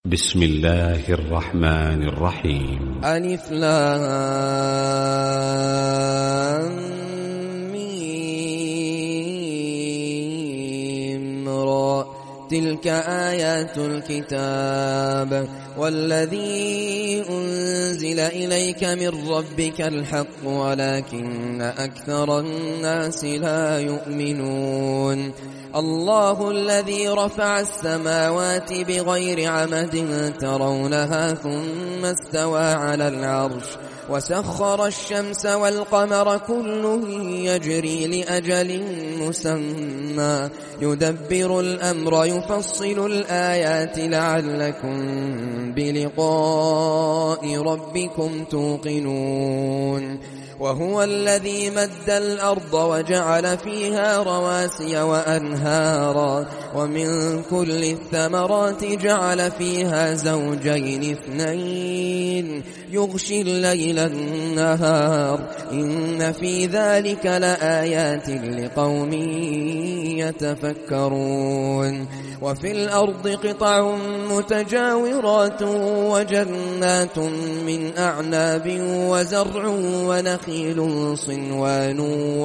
بسم الله الرحمن الرحيم. ألف لام ميم را تلك آيات الكتاب والذي أنزل إليك من ربك الحق ولكن أكثر الناس لا يؤمنون. الله الذي رفع السماوات بغير عمد ترونها ثم استوى على العرش وسخر الشمس والقمر كل يجري لأجل مسمى يدبر الأمر يفصل الآيات لعلكم بلقاء ربكم توقنون. وهو الذي مد الأرض وجعل فيها رواسي وأنهارا ومن كل الثمرات جعل فيها زوجين اثنين يغشي الليل النهار إن في ذلك لآيات لقوم يتفكرون. وفي الأرض قطع متجاورات وجنات من أعناب وزرع ونخيل صنوان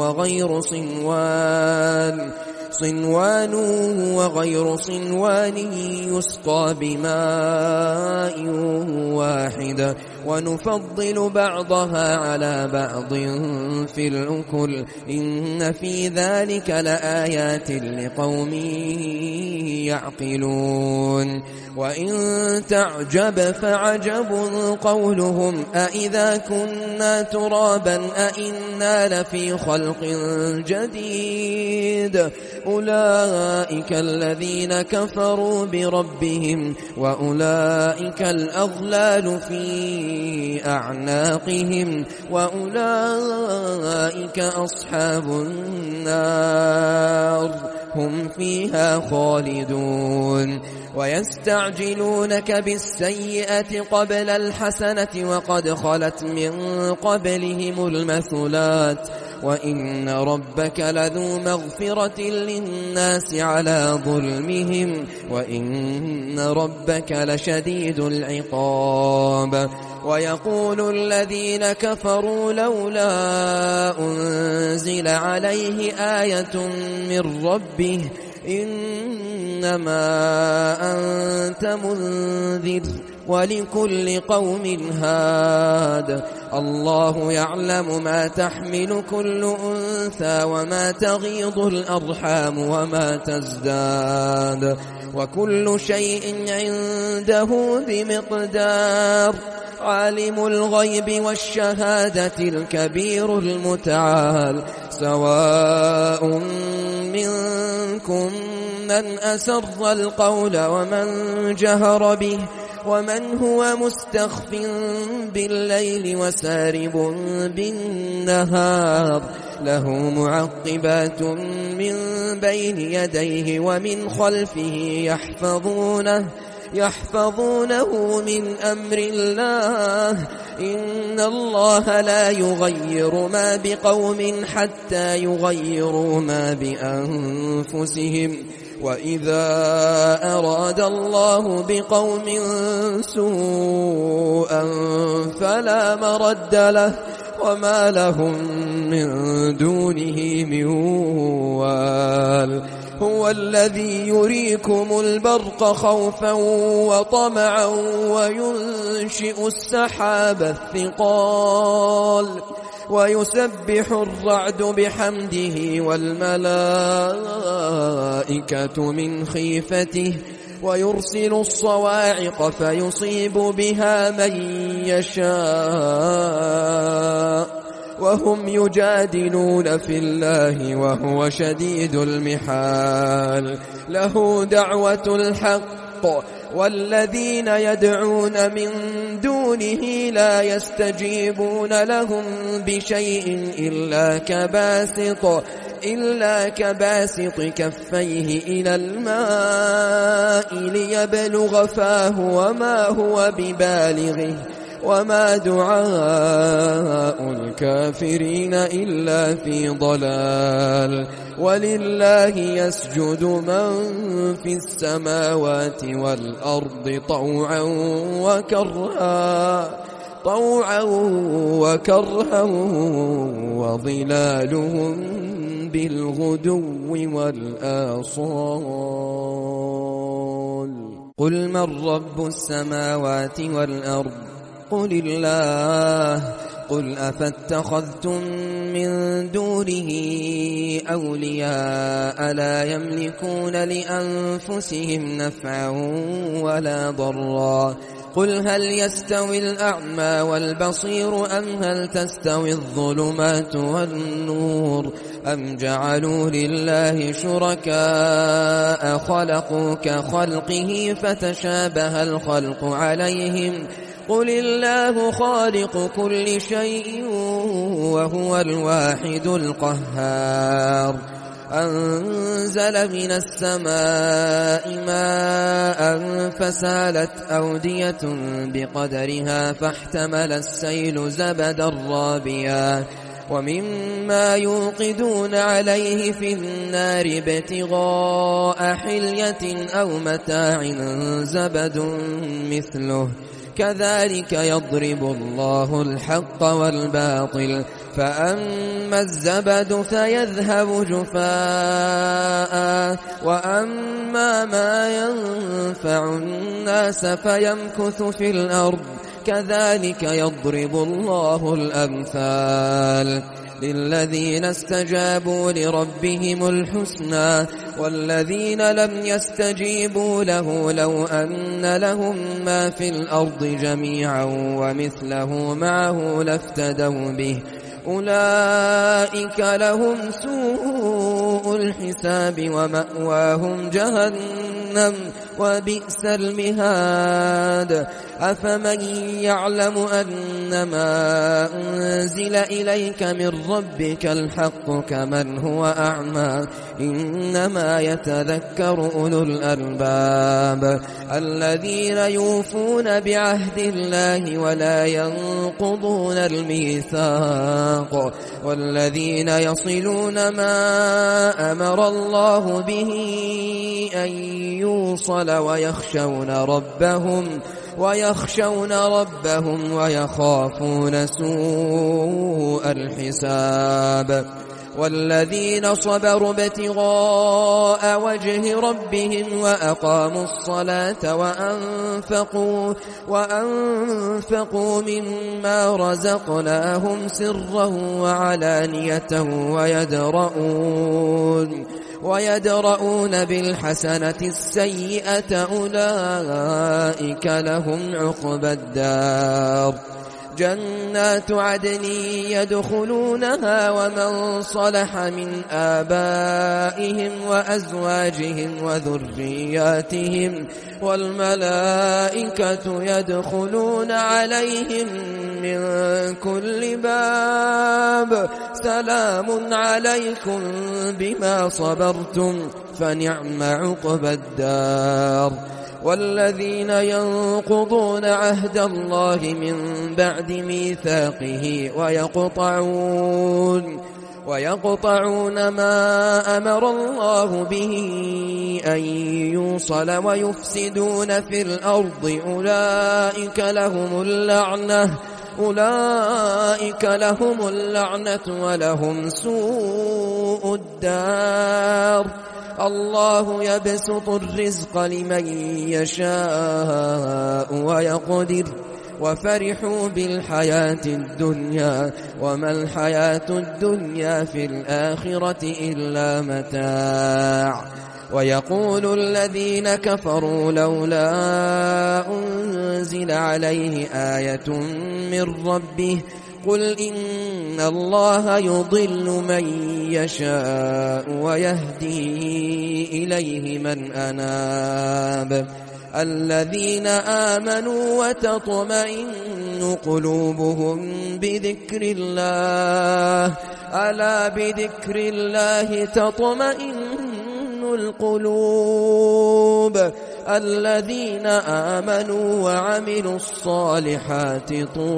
وغير صنوان يسقى بماء واحد ونفضل بعضها على بعض في الأكل إن في ذلك لآيات لقوم يعقلون. وإن تعجب فعجب قولهم أإذا كنا ترابا أإنا لفي خلق جديد أولئك الذين كفروا بربهم وأولئك الأغلال في أعناقهم وأولئك أصحاب النار هم فيها خالدون. ويستعجلونك بالسيئة قبل الحسنة وقد خلت من قبلهم المثلات وإن ربك لذو مغفرة للناس على ظلمهم وإن ربك لشديد العقاب. ويقول الذين كفروا لولا أنزل عليه آية من ربه إنما أنت منذر ولكل قوم هاد الله يعلم ما تحمل كل أنثى وما تغيض الأرحام وما تزداد وكل شيء عنده بمقدار. عالم الغيب والشهادة الكبير المتعال سواء منكم من أسر القول ومن جهر به ومن هو مستخف بالليل وسارب بالنهار له معقبات من بين يديه ومن خلفه يحفظونه من أمر الله إن الله لا يغير ما بقوم حتى يغيروا ما بأنفسهم وإذا أراد الله بقوم سوءا فلا مرد له وما لهم من دونه من وال. هو الذي يريكم البرق خوفا وطمعا وينشئ السحاب الثقال ويسبح الرعد بحمده والملائكة من خيفته ويرسل الصواعق فيصيب بها من يشاء وهم يجادلون في الله وهو شديد المحال. له دعوة الحق والذين يدعون من دونه لا يستجيبون لهم بشيء إلا كباسط كفيه إلى الماء ليبلغ فاه وما هو ببالغه وما دعاء الكافرين إلا في ضلال ولله يسجد من في السماوات والأرض طوعا وكرها وظلالهم بالغدو والآصال قل من رب السماوات والأرض قل الله قل أفاتخذتم من دونه أولياء لا يملكون لأنفسهم نفعا ولا ضرا قل هل يستوي الأعمى والبصير أم هل تستوي الظلمات والنور أم جعلوا لله شركاء خلقوا كخلقه فتشابه الخلق عليهم قل الله خالق كل شيء وهو الواحد القهار أنزل من السماء ماء فسالت أودية بقدرها فاحتمل السيل زبدا رابيا ومما يوقدون عليه في النار ابتغاء حلية أو متاع زبد مثله كذلك يضرب الله الحق والباطل فأما الزبد فيذهب جفاء وأما ما ينفع الناس فيمكث في الأرض كذلك يضرب الله الأمثال للذين استجابوا لربهم الحسنى والذين لم يستجيبوا له لو أن لهم ما في الأرض جميعا ومثله معه لافتدوا به أولئك لهم سوء الحساب ومأواهم جهنم وبئس المهاد أفمن يعلم أنما أنزل إليك من ربك الحق كمن هو أعمى إنما يتذكر أولو الألباب الذين يوفون بعهد الله ولا ينقضون الميثاق والذين يصلون ما أمر الله به أن يوصل ويخشون ربهم ويخافون سوء الحساب والذين صبروا ابتغاء وجه ربهم وأقاموا الصلاة وأنفقوا مما رزقناهم سرا وعلانية ويدرؤون بالحسنة السيئة أولئك لهم عقبى الدار جنات عدن يدخلونها ومن صلح من آبائهم وأزواجهم وذرياتهم والملائكة يدخلون عليهم من كل باب سلام عليكم بما صبرتم فنعم عقبى الدار والذين ينقضون عهد الله من بعد ميثاقه ويقطعون ما أمر الله به أن يوصل ويفسدون في الأرض أولئك لهم اللعنة ولهم سوء الدار الله يبسط الرزق لمن يشاء ويقدر وفرحوا بالحياة الدنيا وما الحياة الدنيا في الآخرة إلا متاع ويقول الذين كفروا لولا أنزل عليه آية من ربه قل إن الله يضل من يشاء ويهدي إليه من أناب الذين آمنوا وتطمئن قلوبهم بذكر الله ألا بذكر الله تطمئن القلوب الذين آمنوا وعملوا الصالحات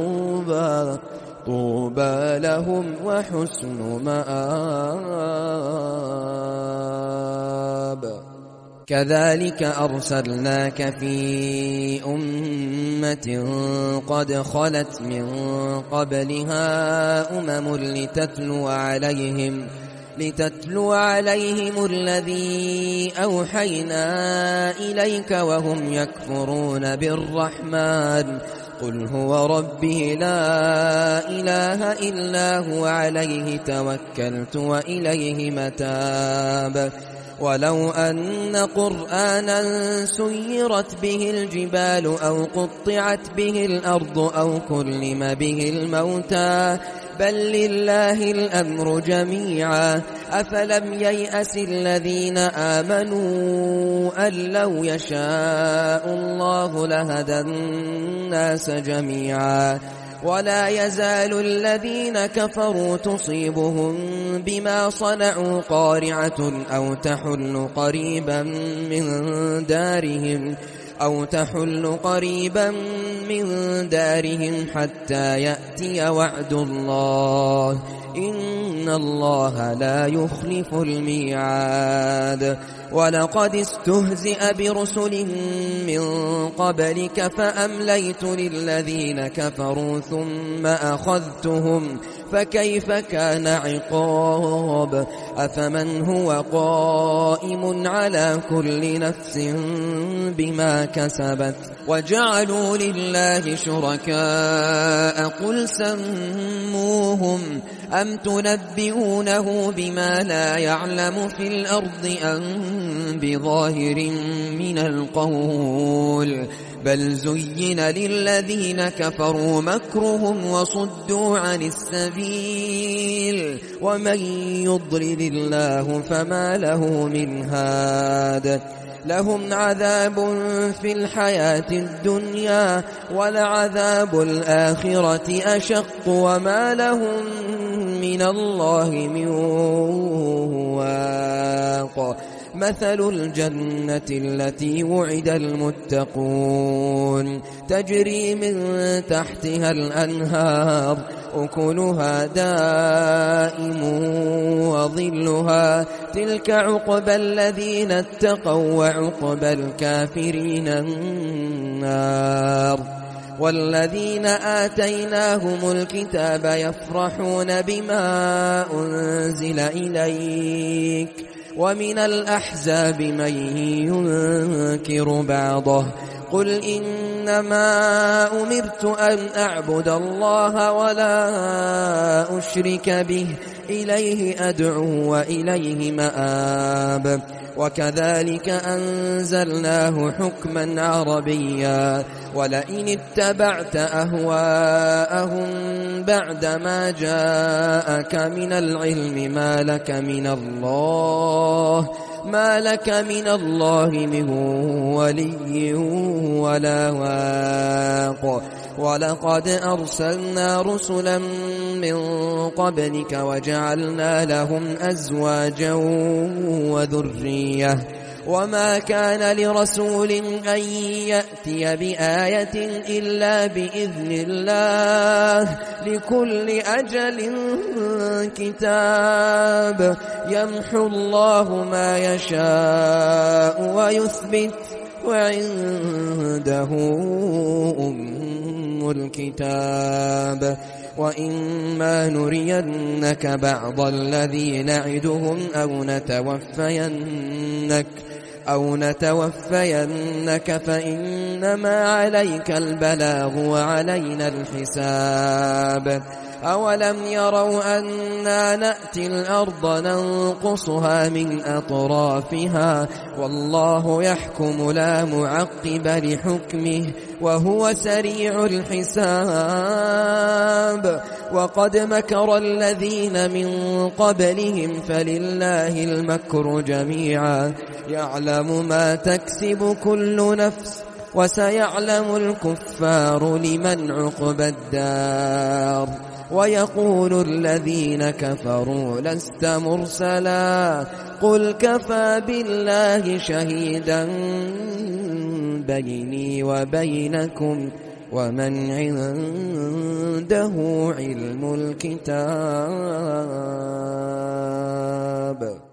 طوبى لهم وحسن مآب. كذلك أرسلناك في أمة قد خلت من قبلها لتتلو عليهم الذي أوحينا إليك وهم يكفرون بالرحمن قل هو ربي لا إله إلا هو عليه توكلت وإليه متاب. ولو أن قرآنا سيرت به الجبال أو قطعت به الأرض أو كلم به الموتى بل لله الأمر جميعا أفلم ييأس الذين آمنوا أن لو يشاء الله لهدى الناس جميعا ولا يزال الذين كفروا تصيبهم بما صنعوا قارعة أو تحل قريبا من دارهم حتى يأتي وعد الله إن الله لا يخلف الميعاد. ولقد استهزئ برسل من قبلك فأمليت للذين كفروا ثم أخذتهم فكيف كان عقاب. أفمن هو قائم على كل نفس بما كسبت وجعلوا لله شركاء قل سموهم أم تنبئونه بما لا يعلم في الأرض أم بظاهر من القول بل زين للذين كفروا مكرهم وصدوا عن السبيل ومن يضلل الله فما له من هاد. لهم عذاب في الحياة الدنيا ولعذاب الآخرة أشق وما لهم من الله من واق. مثل الجنة التي وعد المتقون تجري من تحتها الأنهار أكلها دائم وظلها تلك عقبى الذين اتقوا وعقبى الكافرين النار. والذين آتيناهم الكتاب يفرحون بما أنزل إليك ومن الأحزاب من ينكر بعضه قل إنما أمرت أن أعبد الله ولا أشرك به إليه أدعو وإليه مآب. وكذلك أنزلناه حكما عربيا ولئن اتبعت أهواءهم بعدما جاءك من العلم ما لك من الله من ولي ولا واق. ولقد أرسلنا رسلا من قبلك وجعلنا لهم أزواجا وذرية وما كان لرسول أن يأتي بآية إلا بإذن الله لكل أجل كتاب يمحو الله ما يشاء ويثبت وعنده أم الكتاب. وإما نرينك بعض الذي نعدهم أو نتوفينك فإنما عليك البلاغ وعلينا الحساب. أولم يروا أنا نأتي الأرض ننقصها من أطرافها والله يحكم لا معقب لحكمه وهو سريع الحساب. وقد مكر الذين من قبلهم فلله المكر جميعا يعلم ما تكسب كل نفس وسيعلم الكفار لمن عقبى الدار. ويقول الذين كفروا لست مرسلا قل كفى بالله شهيدا بيني وبينكم ومن عنده علم الكتاب.